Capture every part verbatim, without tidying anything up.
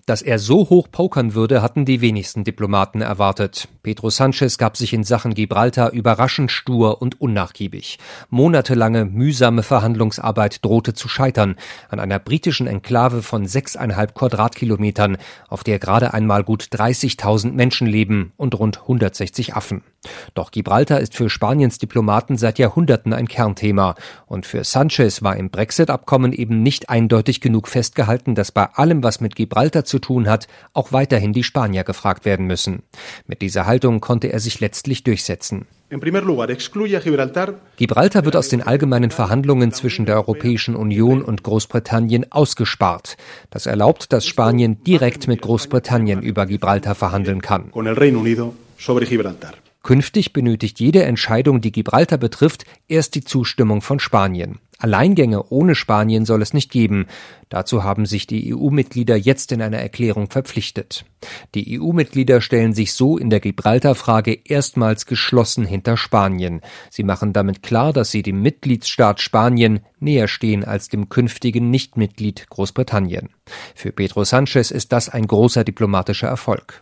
Dass er so hoch pokern würde, hatten die wenigsten Diplomaten erwartet. Pedro Sánchez gab sich in Sachen Gibraltar überraschend stur und unnachgiebig. Monatelange mühsame Verhandlungsarbeit drohte zu scheitern an einer britischen Enklave von sechseinhalb Quadratkilometern, auf der gerade einmal gut dreißigtausend Menschen leben und rund hundertsechzig Affen. Doch Gibraltar ist für Spaniens Diplomaten seit Jahrhunderten ein Kernthema. Und für Sánchez war im Brexit-Abkommen eben nicht eindeutig genug festgehalten, dass bei allem, was mit Gibraltar zu tun hat, auch weiterhin die Spanier gefragt werden müssen. Mit dieser Haltung konnte er sich letztlich durchsetzen. Gibraltar wird aus den allgemeinen Verhandlungen zwischen der Europäischen Union und Großbritannien ausgespart. Das erlaubt, dass Spanien direkt mit Großbritannien über Gibraltar verhandeln kann. Künftig benötigt jede Entscheidung, die Gibraltar betrifft, erst die Zustimmung von Spanien. Alleingänge ohne Spanien soll es nicht geben. Dazu haben sich die E U-Mitglieder jetzt in einer Erklärung verpflichtet. Die E U-Mitglieder stellen sich so in der Gibraltar-Frage erstmals geschlossen hinter Spanien. Sie machen damit klar, dass sie dem Mitgliedsstaat Spanien näher stehen als dem künftigen Nichtmitglied Großbritannien. Für Pedro Sánchez ist das ein großer diplomatischer Erfolg.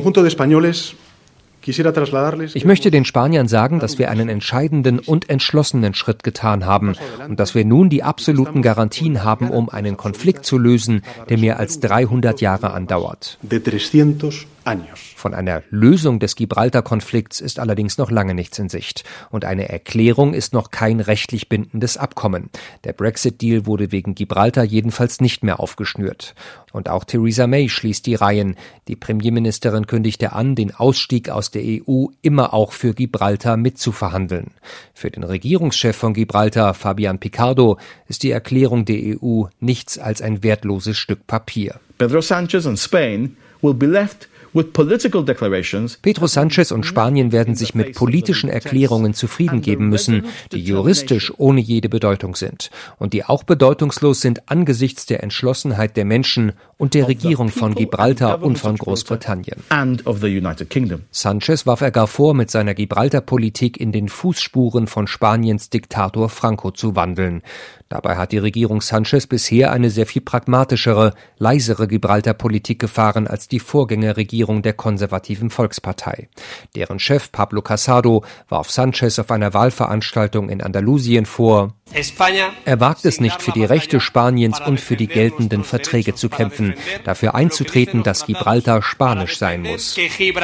Ich möchte den Spaniern sagen, dass wir einen entscheidenden und entschlossenen Schritt getan haben und dass wir nun die absoluten Garantien haben, um einen Konflikt zu lösen, der mehr als dreihundert Jahre andauert. Von einer Lösung des Gibraltar-Konflikts ist allerdings noch lange nichts in Sicht. Und eine Erklärung ist noch kein rechtlich bindendes Abkommen. Der Brexit-Deal wurde wegen Gibraltar jedenfalls nicht mehr aufgeschnürt. Und auch Theresa May schließt die Reihen. Die Premierministerin kündigte an, den Ausstieg aus der E U immer auch für Gibraltar mitzuverhandeln. Für den Regierungschef von Gibraltar, Fabian Picardo, ist die Erklärung der E U nichts als ein wertloses Stück Papier. Pedro Sánchez and Spain will be left Pedro Sánchez und Spanien werden sich mit politischen Erklärungen zufrieden geben müssen, die juristisch ohne jede Bedeutung sind und die auch bedeutungslos sind angesichts der Entschlossenheit der Menschen und der Regierung von Gibraltar und von Großbritannien. Sánchez warf er gar vor, mit seiner Gibraltar-Politik in den Fußspuren von Spaniens Diktator Franco zu wandeln. Dabei hat die Regierung Sánchez bisher eine sehr viel pragmatischere, leisere Gibraltar-Politik gefahren als die Vorgängerregierung der konservativen Volkspartei. Deren Chef Pablo Casado warf Sánchez auf einer Wahlveranstaltung in Andalusien vor, er wagt es nicht, für die Rechte Spaniens und für die geltenden Verträge zu kämpfen, dafür einzutreten, dass Gibraltar spanisch sein muss.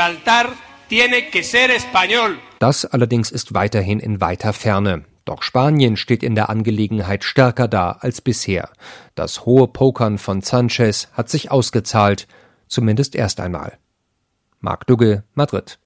Das allerdings ist weiterhin in weiter Ferne. Doch Spanien steht in der Angelegenheit stärker da als bisher. Das hohe Pokern von Sánchez hat sich ausgezahlt, zumindest erst einmal. Marc Dugge, Madrid.